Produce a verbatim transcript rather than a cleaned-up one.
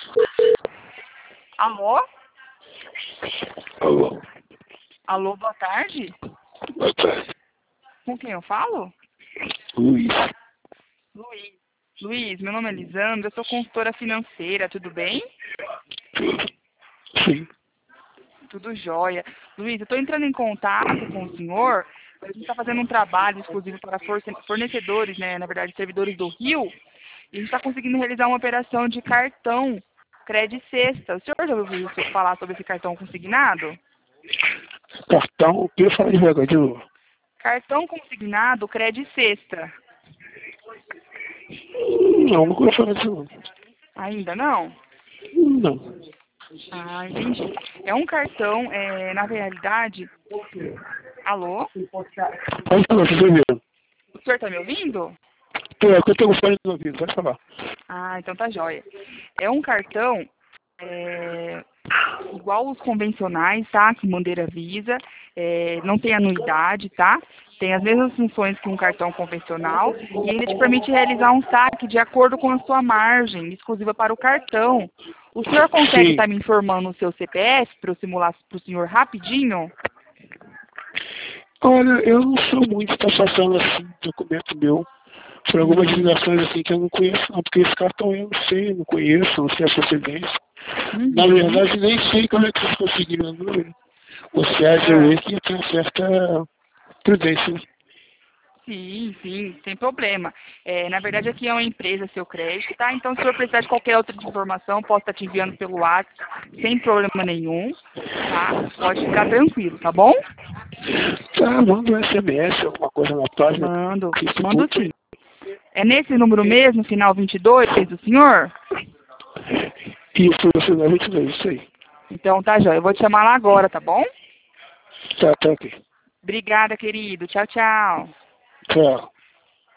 Alô? Alô, Alô, boa tarde. boa tarde. Com quem eu falo? Luiz. Luiz. Luiz, meu nome é Lisandra, eu sou consultora financeira, tudo bem? Tudo? Sim. Tudo jóia. Luiz, eu estou entrando em contato com o senhor, a gente está fazendo um trabalho exclusivo para force- fornecedores, né, na verdade, servidores do Rio, e a gente está conseguindo realizar uma operação de cartão Crédito Sexta. O senhor já ouviu so- falar sobre esse cartão consignado? Cartão, o que eu falei devagar de novo? Cartão consignado Crédito Sexta. Não, nunca ouvi falar disso não. Ainda não? Não. Ah, entendi. É um cartão, é, na realidade... Alô? Pode falar, você ouvindo? O senhor está me ouvindo? Tô, é que eu tenho um fone no ouvido, pode falar. Ah, então tá jóia. É um cartão é, igual os convencionais, tá? Que bandeira Visa, é, não tem anuidade, tá? Tem as mesmas funções que um cartão convencional e ainda te permite realizar um saque de acordo com a sua margem, exclusiva para o cartão. O senhor consegue Sim. estar me informando o seu C P F para eu simular para o senhor rapidinho? Olha, eu não sou muito de estar passando assim, documento meu, por algumas Hum, ligações assim que eu não conheço, não, porque esse cartão eu não sei, eu não conheço, não sei a procedência. Na uhum. verdade, nem sei como é que vocês conseguiram o número. Você acha Ah. aí que tem certa prudência. Sim, sim, sem problema. É, na verdade, aqui é uma empresa, seu crédito, tá? Então, se o senhor precisar de qualquer outra informação, posso estar te enviando pelo WhatsApp, sem problema nenhum, tá? Pode ficar tranquilo, tá bom? Tá, manda um S M S, alguma coisa na página do Mando, mando Facebook. sim. É nesse número mesmo, final vinte e dois, do senhor? Isso, no final vinte e dois, isso aí. Então, tá, Jó, eu vou te chamar lá agora, tá bom? Tá, tá ok. Obrigada, querido. Tchau, tchau. Tchau.